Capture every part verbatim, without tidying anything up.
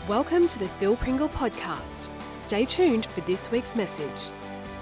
Welcome to the Phil Pringle Podcast. Stay tuned for this week's message.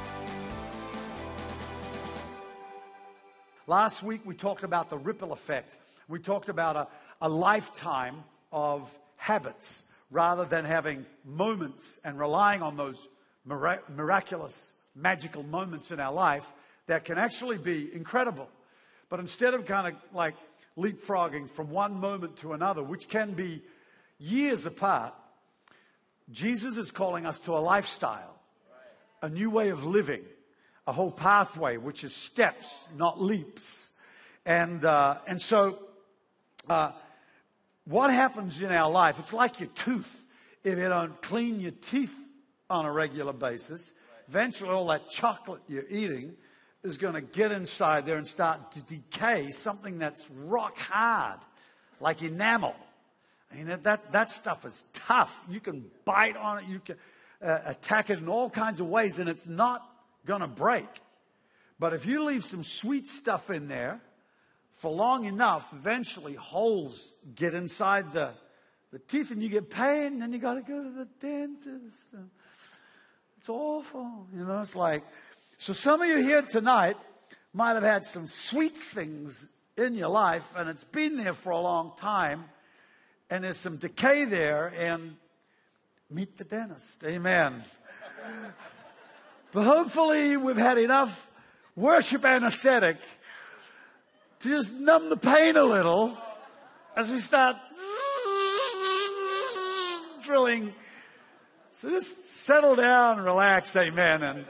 Last week we talked about the ripple effect. We talked about a, a lifetime of habits rather than having moments and relying on those mira- miraculous, magical moments in our life that can actually be incredible. But instead of kind of like leapfrogging from one moment to another, which can be years apart, Jesus is calling us to a lifestyle, a new way of living, a whole pathway, which is steps, not leaps. And uh, and so uh, what happens in our life, it's like your tooth. If you don't clean your teeth on a regular basis, eventually all that chocolate you're eating is going to get inside there and start to decay something that's rock hard, like enamel. I mean, that, that, that stuff is tough. You can bite on it. You can uh, attack it in all kinds of ways, and it's not going to break. But if you leave some sweet stuff in there for long enough, eventually holes get inside the, the teeth, and you get pain, and then you got to go to the dentist. It's awful. You know, it's like... So some of you here tonight might have had some sweet things in your life, and it's been there for a long time, and there's some decay there, and meet the dentist. Amen. But hopefully we've had enough worship anesthetic to just numb the pain a little as we start drilling. So just settle down and relax. Amen. And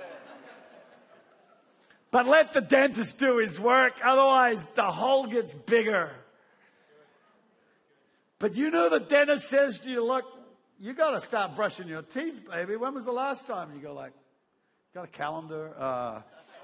but let the dentist do his work, otherwise the hole gets bigger. But you know the dentist says to you, look, you got to start brushing your teeth, baby. When was the last time? You go like, got a calendar? Uh,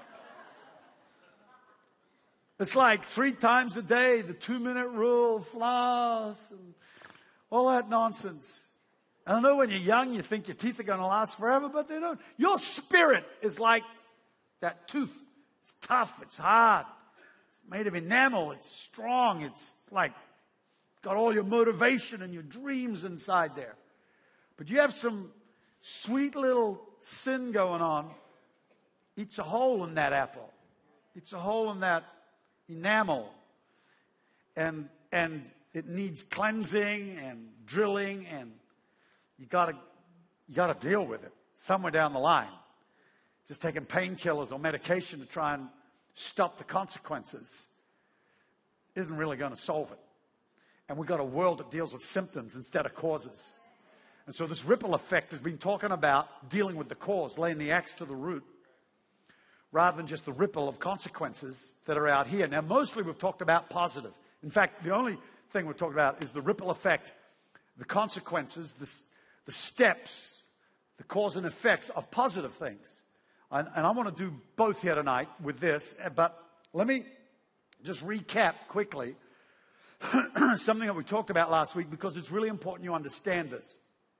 it's like three times a day, the two-minute rule, floss, and all that nonsense. I know when you're young, you think your teeth are going to last forever, but they don't. Your spirit is like that tooth. It's tough. It's hard. It's made of enamel. It's strong. It's like got all your motivation and your dreams inside there. But you have some sweet little sin going on. Eats a hole in that apple. Eats a hole in that enamel. And and it needs cleansing and drilling, and you gotta you gotta deal with it somewhere down the line. Just taking painkillers or medication to try and stop the consequences isn't really going to solve it. And we've got a world that deals with symptoms instead of causes. And so this ripple effect has been talking about dealing with the cause, laying the axe to the root, rather than just the ripple of consequences that are out here. Now, mostly we've talked about positive. In fact, the only thing we've talked about is the ripple effect, the consequences, the, the steps, the cause and effects of positive things. And, and I want to do both here tonight with this, but let me just recap quickly something that we talked about last week, because it's really important you understand this.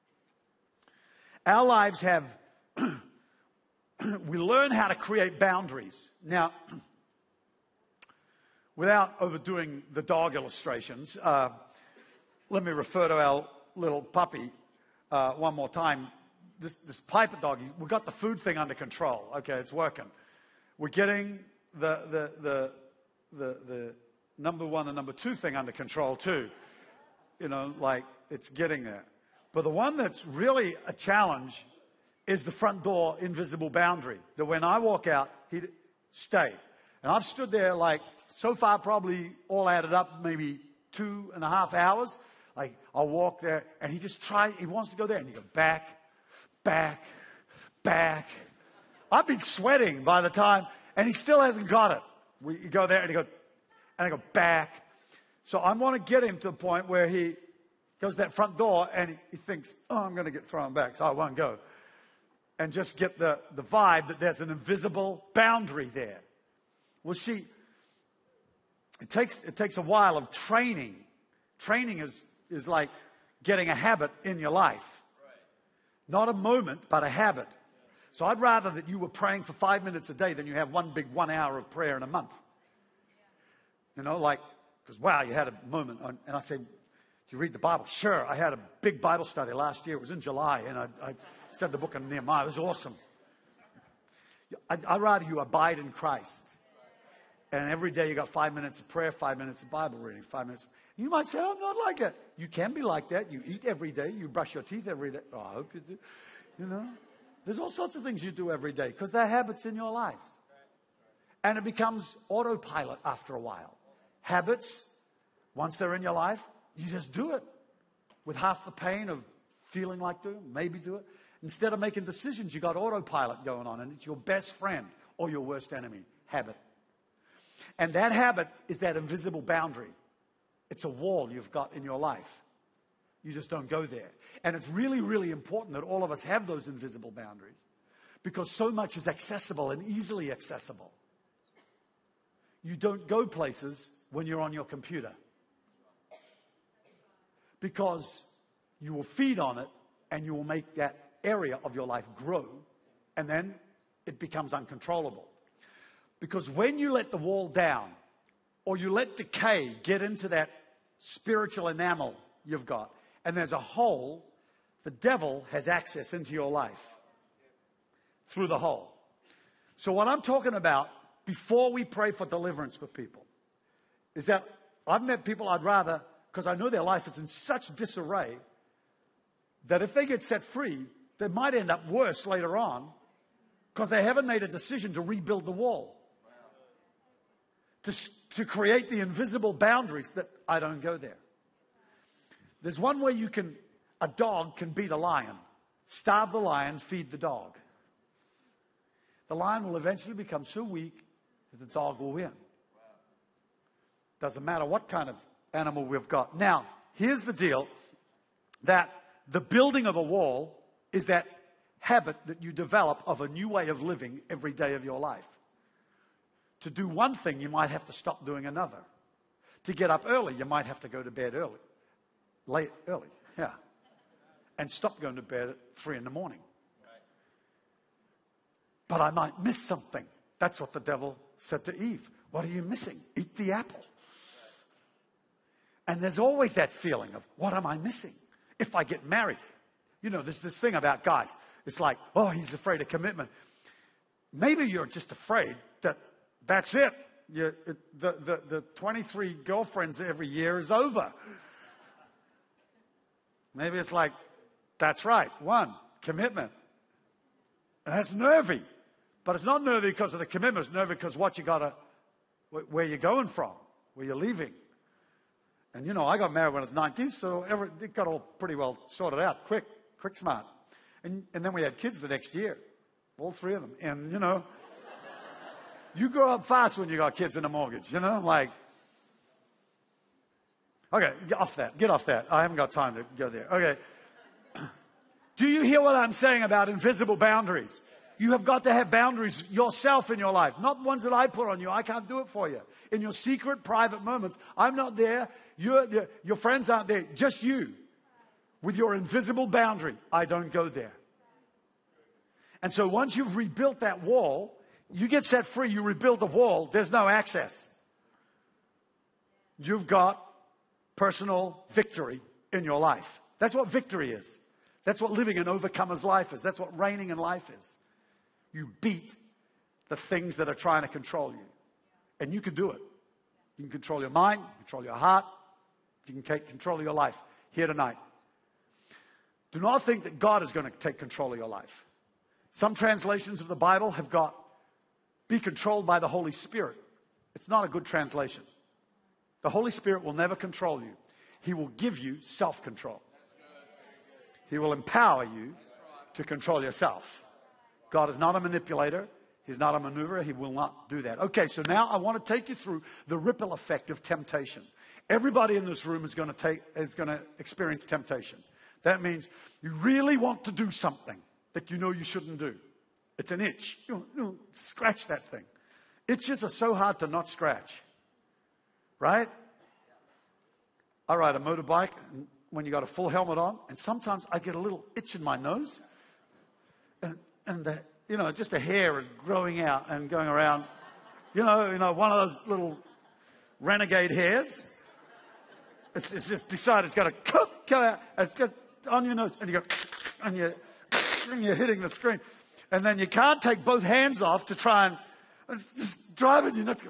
Our lives have, we learn how to create boundaries. Now, without overdoing the dog illustrations, uh, let me refer to our little puppy uh, one more time. This, this Piper dog, we've got the food thing under control. Okay, it's working. We're getting the the the the, the number one and number two thing under control too. You know, like it's getting there. But the one that's really a challenge is the front door invisible boundary. That when I walk out, he'd stay. And I've stood there like, so far probably all added up, maybe two and a half hours. Like I'll walk there and he just tries, he wants to go there. And you go back, back, back. I've been sweating by the time, and he still hasn't got it. We you go there and he goes, and I go back. So I want to get him to the point where he goes to that front door and he, he thinks, oh, I'm going to get thrown back, so I won't go. And just get the, the vibe that there's an invisible boundary there. Well, see, it takes it takes a while of training. Training is, is like getting a habit in your life. Not a moment, but a habit. So I'd rather that you were praying for five minutes a day than you have one big one hour of prayer in a month. You know, like, because, wow, you had a moment. On, and I say, you read the Bible? Sure, I had a big Bible study last year. It was in July, and I, I studied the book of Nehemiah. It was awesome. I'd, I'd rather you abide in Christ. And every day you got five minutes of prayer, five minutes of Bible reading, five minutes. You might say, oh, I'm not like that. You can be like that. You eat every day. You brush your teeth every day. Oh, I hope you do. You know, there's all sorts of things you do every day because they're habits in your lives. And it becomes autopilot after a while. Habits, once they're in your life, you just do it with half the pain of feeling like doing, maybe do it. Instead of making decisions, you got autopilot going on, and it's your best friend or your worst enemy, habit. And that habit is that invisible boundary. It's a wall you've got in your life. You just don't go there. And it's really, really important that all of us have those invisible boundaries because so much is accessible and easily accessible. You don't go places when you're on your computer because you will feed on it and you will make that area of your life grow, and then it becomes uncontrollable. Because when you let the wall down or you let decay get into that spiritual enamel you've got, and there's a hole, the devil has access into your life through the hole. So what I'm talking about before we pray for deliverance for people is that I've met people I'd rather, because I know their life is in such disarray, that if they get set free, they might end up worse later on because they haven't made a decision to rebuild the wall. To, to create the invisible boundaries that I don't go there. There's one way you can, a dog can beat a lion. Starve the lion, feed the dog. The lion will eventually become so weak that the dog will win. Doesn't matter what kind of animal we've got. Now, here's the deal, that the building of a wall is that habit that you develop of a new way of living every day of your life. To do one thing, you might have to stop doing another. To get up early, you might have to go to bed early. Late, early, yeah. And stop going to bed at three in the morning. But I might miss something. That's what the devil said to Eve. What are you missing? Eat the apple. And there's always that feeling of, what am I missing? If I get married. You know, there's this thing about guys. It's like, oh, he's afraid of commitment. Maybe you're just afraid that that's it. You, it the, the, the twenty-three girlfriends every year is over. Maybe it's like, that's right, one, commitment. And that's nervy. But it's not nervy because of the commitment. It's nervy because what you got to, where you're going from, where you're leaving. And, you know, I got married when I was nineteen, so every, it got all pretty well sorted out, quick, quick, smart. And, and then we had kids the next year, all three of them. And, you know, you grow up fast when you got kids and a mortgage, you know, like, okay, get off that, get off that. I haven't got time to go there. Okay. Do you hear what I'm saying about invisible boundaries? You have got to have boundaries yourself in your life, not ones that I put on you. I can't do it for you. In your secret, private moments, I'm not there. You're, your friends aren't there. Just you. With your invisible boundary, I don't go there. And so once you've rebuilt that wall, you get set free, you rebuild the wall, there's no access. You've got personal victory in your life. That's what victory is. That's what living an overcomer's life is. That's what reigning in life is. You beat the things that are trying to control you. And you can do it. You can control your mind, control your heart. You can take control of your life here tonight. Do not think that God is going to take control of your life. Some translations of the Bible have got, be controlled by the Holy Spirit. It's not a good translation. The Holy Spirit will never control you. He will give you self-control. He will empower you to control yourself. God is not a manipulator. He's not a maneuverer. He will not do that. Okay, so now I want to take you through the ripple effect of temptation. Everybody in this room is going to take is going to experience temptation. That means you really want to do something that you know you shouldn't do. It's an itch. You know, you know, scratch that thing. Itches are so hard to not scratch. Right? I ride a motorbike when you got a full helmet on, and sometimes I get a little itch in my nose, and and the, you know, just a hair is growing out and going around. You know, you know, one of those little renegade hairs. It's, it's just decided it's got to come out, and it's got on your nose, and you go, and you, and you're hitting the screen, and then you can't take both hands off to try and it's just driving you nuts.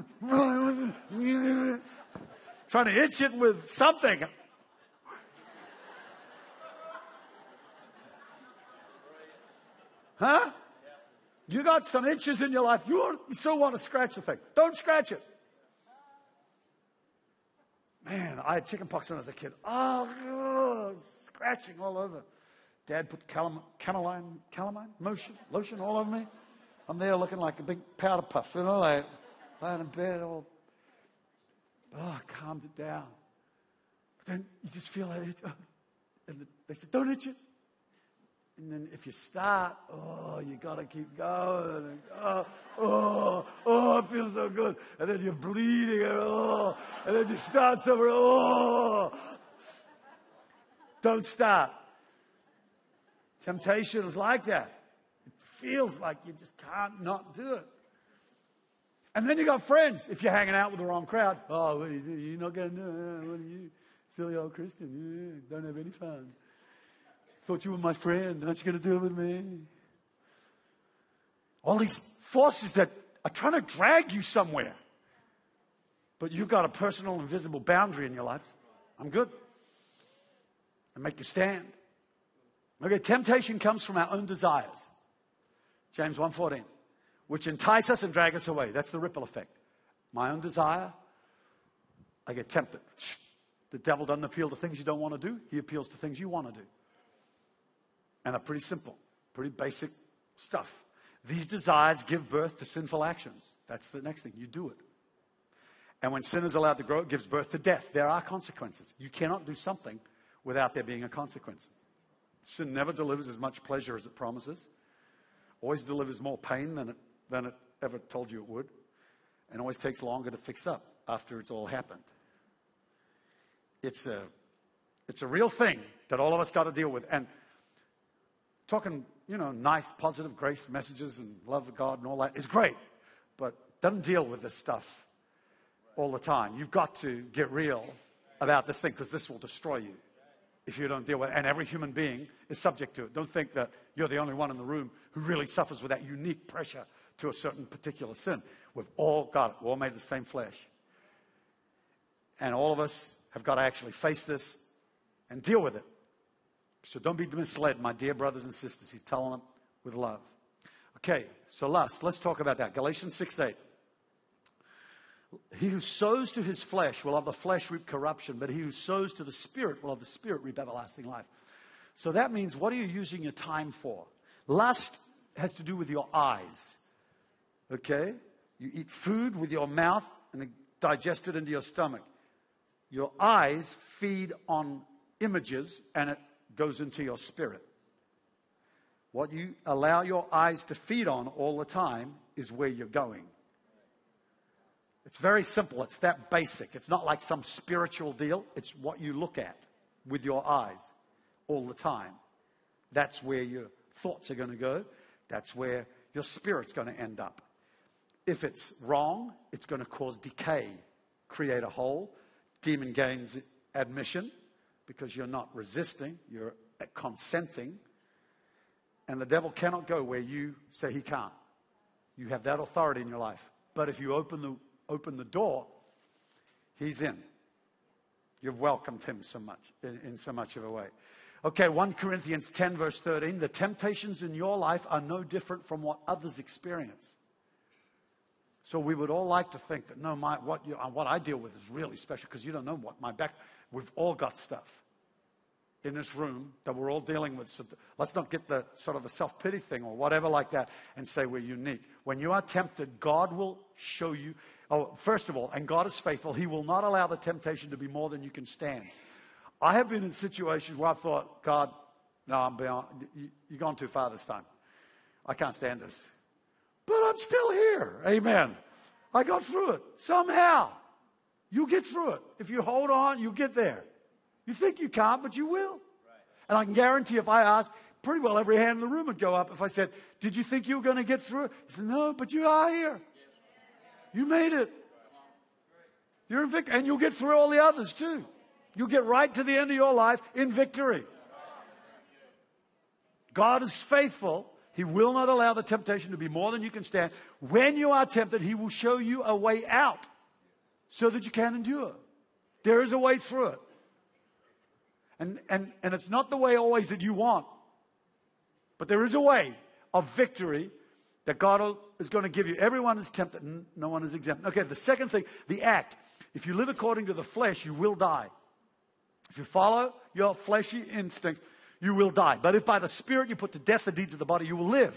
Trying to itch it with something. Huh? You got some itches in your life. You still want to scratch the thing. Don't scratch it. Man, I had chicken pox when I was a kid. Oh, ugh, scratching all over. Dad put calam- calamine, calamine, motion, lotion all over me. I'm there looking like a big powder puff, you know, like lying in bed all. Oh, I calmed it down. But then you just feel like it. Oh. And they said, don't itch it. And then if you start, oh, you got to keep going. And, oh, oh, oh, it feels so good. And then you're bleeding. And, oh, and then you start somewhere. Oh. Don't start. Temptation is like that. It feels like you just can't not do it. And then you got friends. If you're hanging out with the wrong crowd, oh, what do you do? You're not going to do it. What are you? Silly old Christian. Yeah, don't have any fun. Thought you were my friend. Aren't you going to do it with me? All these forces that are trying to drag you somewhere. But you've got a personal, invisible boundary in your life. I'm good. And make you stand. Okay, temptation comes from our own desires. James one fourteen. Which entice us and drag us away. That's the ripple effect. My own desire, I get tempted. The devil doesn't appeal to things you don't want to do. He appeals to things you want to do. And they're pretty simple, pretty basic stuff. These desires give birth to sinful actions. That's the next thing. You do it. And when sin is allowed to grow, it gives birth to death. There are consequences. You cannot do something without there being a consequence. Sin never delivers as much pleasure as it promises. Always delivers more pain than it than it ever told you it would, and always takes longer to fix up after it's all happened. It's a, it's a real thing that all of us got to deal with. And talking, you know, nice, positive grace messages and love of God and all that is great, but doesn't deal with this stuff all the time. You've got to get real about this thing because this will destroy you if you don't deal with it. And every human being is subject to it. Don't think that you're the only one in the room who really suffers with that unique pressure to a certain particular sin. We've all got it. We're all made of the same flesh. And all of us have got to actually face this and deal with it. So don't be misled, my dear brothers and sisters. He's telling them with love. Okay, so lust. Let's talk about that. Galatians six eight. He who sows to his flesh will of the flesh reap corruption, but he who sows to the Spirit will of the Spirit reap everlasting life. So that means, what are you using your time for? Lust has to do with your eyes. Okay? You eat food with your mouth and it digests it into your stomach. Your eyes feed on images and it goes into your spirit. What you allow your eyes to feed on all the time is where you're going. It's very simple. It's that basic. It's not like some spiritual deal. It's what you look at with your eyes all the time. That's where your thoughts are going to go. That's where your spirit's going to end up. If it's wrong, it's going to cause decay, create a hole. Demon gains admission because you're not resisting, you're consenting. And the devil cannot go where you say he can't. You have that authority in your life. But if you open the open the door, he's in. You've welcomed him so much, in, in so much of a way. Okay, First Corinthians ten, verse thirteen. The temptations in your life are no different from what others experience. So we would all like to think that, no, my, what, you, what I deal with is really special because you don't know what my back... We've all got stuff in this room that we're all dealing with. So let's not get the sort of the self-pity thing or whatever like that and say we're unique. When you are tempted, God will show you... Oh, first of all, and God is faithful. He will not allow the temptation to be more than you can stand. I have been in situations where I thought, God, no, I'm beyond... You, you've gone too far this time. I can't stand this. But I'm still here. Amen. I got through it. Somehow. You get through it. If you hold on, you get there. You think you can't, but you will. Right. And I can guarantee if I asked, pretty well every hand in the room would go up if I said, did you think you were going to get through it? He said, no, but you are here. You made it. You're in victory. And you'll get through all the others too. You'll get right to the end of your life in victory. God is faithful. He will not allow the temptation to be more than you can stand. When you are tempted, He will show you a way out so that you can endure. There is a way through it. And, and, and it's not the way always that you want. But there is a way of victory that God is going to give you. Everyone is tempted. No one is exempt. Okay, the second thing, the act. If you live according to the flesh, you will die. If you follow your fleshy instincts, you will die. But if by the Spirit you put to death the deeds of the body, you will live.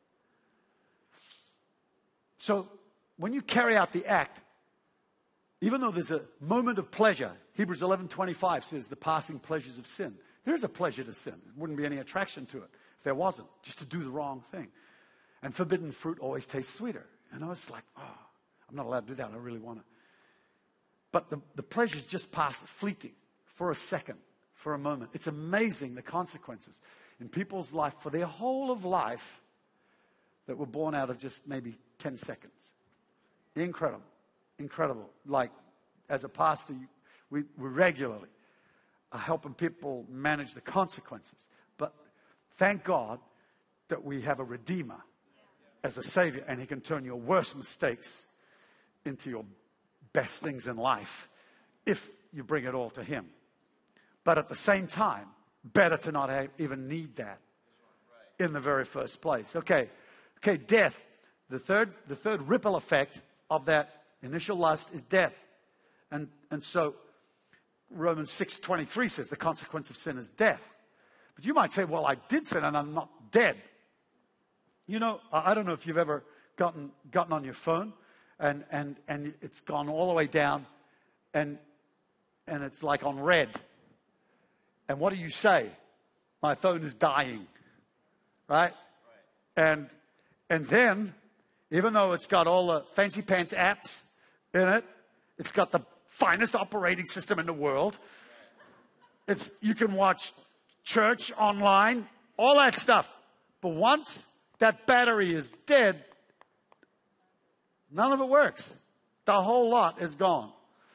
So when you carry out the act, even though there's a moment of pleasure, Hebrews eleven twenty-five says the passing pleasures of sin. There is a pleasure to sin. There wouldn't be any attraction to it if there wasn't, just to do the wrong thing. And forbidden fruit always tastes sweeter. And I was like, oh, I'm not allowed to do that. I really want to. But the, the pleasures just pass, fleeting, for a second, for a moment. It's amazing the consequences in people's life for their whole of life that were born out of just maybe ten seconds. Incredible. Incredible. Like, as a pastor, we, we regularly are helping people manage the consequences. But thank God that we have a Redeemer as a Savior, and He can turn your worst mistakes into your best things in life if you bring it all to Him. But at the same time, better to not have, even need that in the very first place. Okay, okay, death. The third, the third ripple effect of that initial lust is death. And, and so Romans six twenty-three says the consequence of sin is death. But you might say, well, I did sin and I'm not dead. You know, I I don't know if you've ever gotten gotten on your phone and, and, and it's gone all the way down and, and it's like on red. And what do you say? My phone is dying, right? right? And and then, even though it's got all the fancy pants apps in it, it's got the finest operating system in the world. It's you can watch church online, all that stuff. But once that battery is dead, none of it works. The whole lot is gone.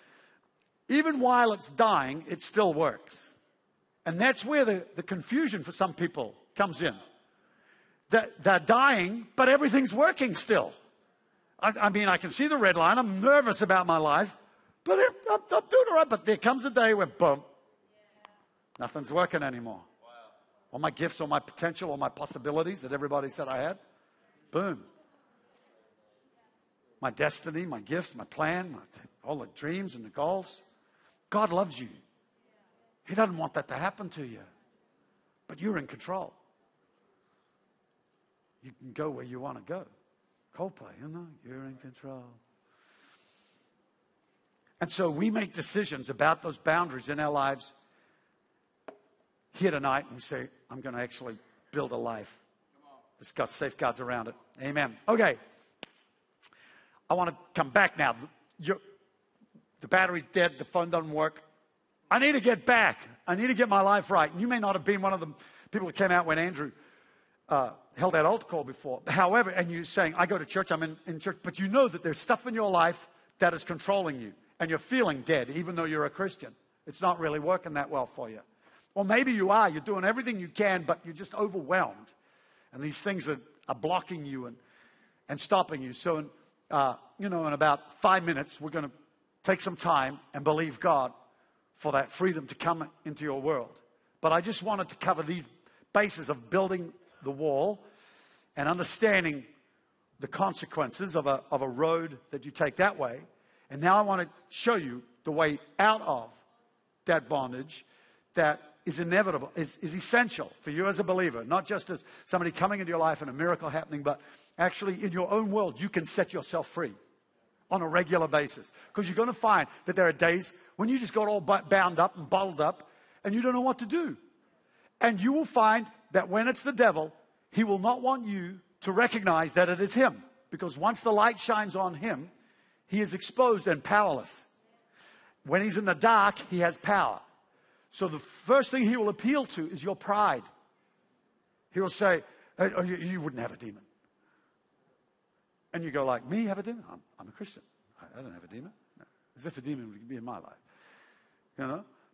Even while it's dying, it still works. And that's where the, the confusion for some people comes in. They're, they're dying, but everything's working still. I, I mean, I can see the red line. I'm nervous about my life, but it, I'm, I'm doing all right. But there comes a day where, boom, nothing's working anymore. Wow. All my gifts, all my potential, all my possibilities that everybody said I had, boom. My destiny, my gifts, my plan, my, all the dreams and the goals. God loves you. He doesn't want that to happen to you. But you're in control. You can go where you want to go. Coldplay, you know, you're in control. And so we make decisions about those boundaries in our lives here tonight. And we say, I'm going to actually build a life that's got safeguards around it. Amen. Okay. I want to come back now. You're, the battery's dead. The phone doesn't work. I need to get back. I need to get my life right. And you may not have been one of the people who came out when Andrew uh, held that altar call before. However, and you're saying, I go to church, I'm in, in church. But you know that there's stuff in your life that is controlling you. And you're feeling dead, even though you're a Christian. It's not really working that well for you. Or maybe you are. You're doing everything you can, but you're just overwhelmed. And these things are, are blocking you and, and stopping you. So, in, uh, you know, in about five minutes, we're going to take some time and believe God for that freedom to come into your world. But I just wanted to cover these bases of building the wall and understanding the consequences of a, of a road that you take that way. And now I want to show you the way out of that bondage that is inevitable, is, is essential for you as a believer, not just as somebody coming into your life and a miracle happening, but actually in your own world, you can set yourself free on a regular basis. Because you're going to find that there are days when you just got all bound up and bottled up and you don't know what to do. And you will find that when it's the devil, he will not want you to recognize that it is him. Because once the light shines on him, he is exposed and powerless. When he's in the dark, he has power. So the first thing he will appeal to is your pride. He will say, hey, oh, you, you wouldn't have a demon. And you go like, me have a demon? I'm, I'm a Christian. I, I don't have a demon. No. As if a demon would be in my life. You know?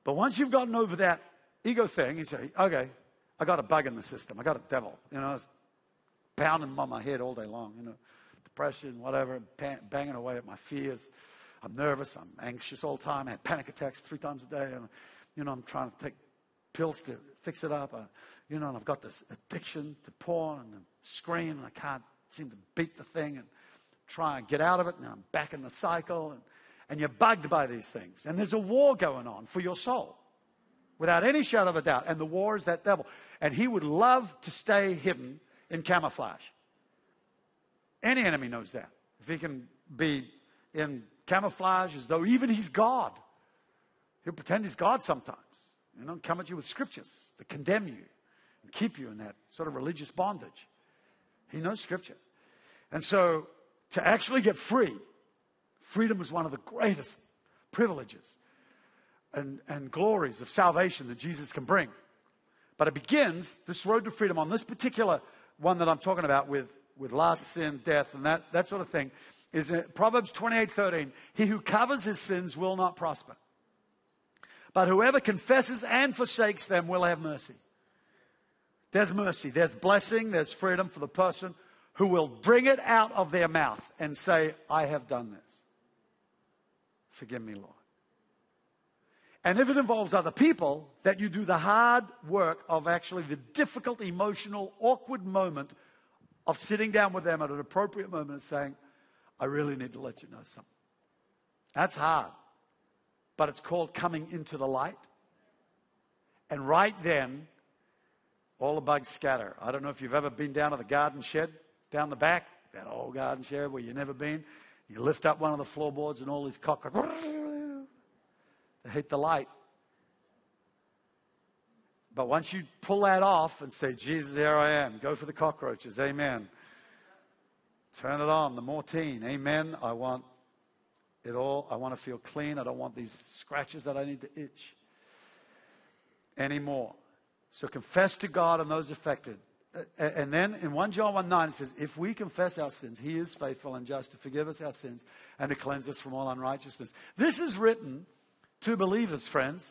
But once you've gotten over that ego thing, you say, okay, I got a bug in the system. I got a devil. You know, it's pounding on my head all day long. You know, depression, whatever, banging away at my fears. I'm nervous. I'm anxious all the time. I had panic attacks three times a day. And, you know, I'm trying to take pills to fix it up. Uh, you know, and I've got this addiction to porn and the screen, and I can't seem to beat the thing and try and get out of it. And then I'm back in the cycle. And, and you're bugged by these things. And there's a war going on for your soul, without any shadow of a doubt. And the war is that devil. And he would love to stay hidden in camouflage. Any enemy knows that. If he can be in camouflage as though even he's God, he'll pretend he's God sometimes. You know, come at you with scriptures that condemn you and keep you in that sort of religious bondage. He knows scripture. And so to actually get free, freedom is one of the greatest privileges and, and glories of salvation that Jesus can bring. But it begins, this road to freedom, on this particular one that I'm talking about with, with lust, sin, death, and that, that sort of thing, is in Proverbs twenty-eight thirteen. He who covers his sins will not prosper, but whoever confesses and forsakes them will have mercy. There's mercy, there's blessing, there's freedom for the person who will bring it out of their mouth and say, I have done this. Forgive me, Lord. And if it involves other people, that you do the hard work of actually the difficult, emotional, awkward moment of sitting down with them at an appropriate moment and saying, I really need to let you know something. That's hard. But it's called coming into the light. And right then, all the bugs scatter. I don't know if you've ever been down to the garden shed, down the back, that old garden shed where you've never been. You lift up one of the floorboards and all these cockroaches, they hate the light. But once you pull that off and say, Jesus, here I am, go for the cockroaches, amen. Turn it on, the Mortine, amen. I want it all. I want to feel clean. I don't want these scratches that I need to itch anymore. So confess to God and those affected. And then in First John one nine it says, if we confess our sins, he is faithful and just to forgive us our sins and to cleanse us from all unrighteousness. This is written to believers, friends.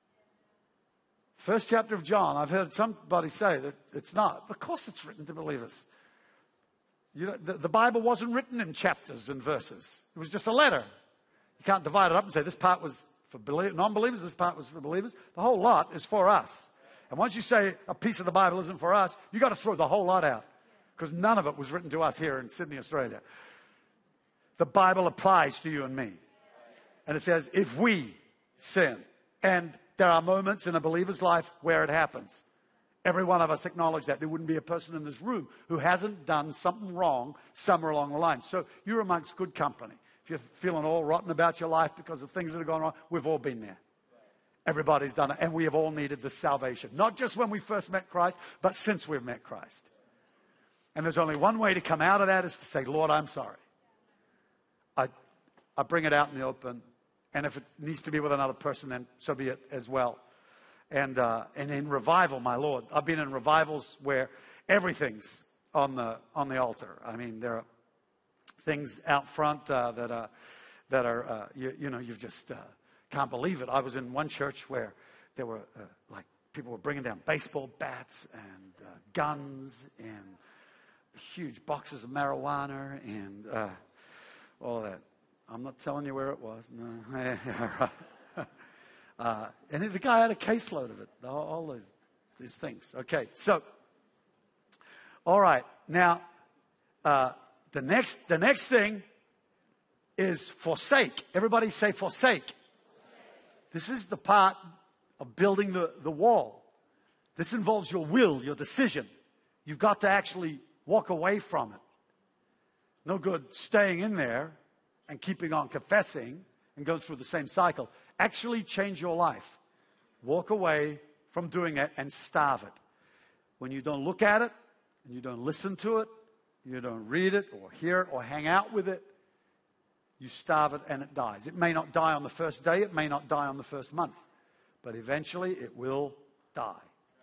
First chapter of John, I've heard somebody say that it's not. Of course it's written to believers. You know, the, the Bible wasn't written in chapters and verses. It was just a letter. You can't divide it up and say this part was for belie- non-believers, this part was for believers. The whole lot is for us. And once you say a piece of the Bible isn't for us, you got to throw the whole lot out, because none of it was written to us here in Sydney, Australia. The Bible applies to you and me. And it says, if we sin, and there are moments in a believer's life where it happens. Every one of us acknowledge that. There wouldn't be a person in this room who hasn't done something wrong somewhere along the line. So you're amongst good company. If you're feeling all rotten about your life because of things that have gone wrong, we've all been there. Everybody's done it. And we have all needed this salvation. Not just when we first met Christ, but since we've met Christ. And there's only one way to come out of that, is to say, Lord, I'm sorry. I, I bring it out in the open. And if it needs to be with another person, then so be it as well. And uh, and in revival, my Lord, I've been in revivals where everything's on the on the altar. I mean, there are things out front uh, that are that are uh, you, you know you just uh, can't believe it. I was in one church where there were uh, like people were bringing down baseball bats and uh, guns and huge boxes of marijuana and uh, all that. I'm not telling you where it was. No, yeah, right. Uh, and the guy had a caseload of it, all, all those, these things. Okay, so, all right. Now, uh, the next the next thing is forsake. Everybody say forsake. This is the part of building the, the wall. This involves your will, your decision. You've got to actually walk away from it. No good staying in there and keeping on confessing and going through the same cycle. Actually change your life. Walk away from doing it and starve it. When you don't look at it, and you don't listen to it, you don't read it or hear it or hang out with it, you starve it and it dies. It may not die on the first day, it may not die on the first month, but eventually it will die.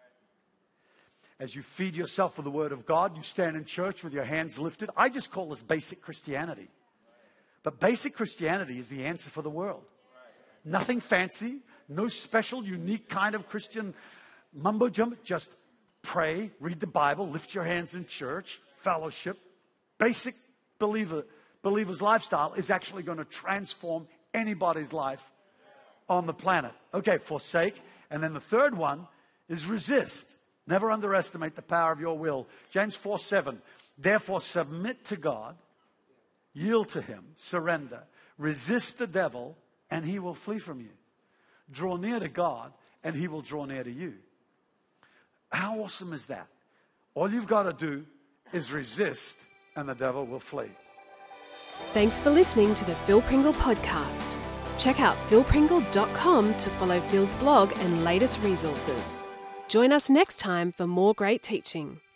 As you feed yourself with the Word of God, you stand in church with your hands lifted. I just call this basic Christianity. But basic Christianity is the answer for the world. Nothing fancy, No special, unique kind of Christian mumbo jumbo. Just pray, read the Bible, lift your hands in church, fellowship. Basic believer, believer's lifestyle is actually going to transform anybody's life on the planet. Okay, forsake. And then the third one is resist. Never underestimate the power of your will. James four seven. Therefore submit to God, yield to him, surrender, resist the devil, and he will flee from you. Draw near to God, and he will draw near to you. How awesome is that? All you've got to do is resist, and the devil will flee. Thanks for listening to the Phil Pringle Podcast. Check out phil pringle dot com to follow Phil's blog and latest resources. Join us next time for more great teaching.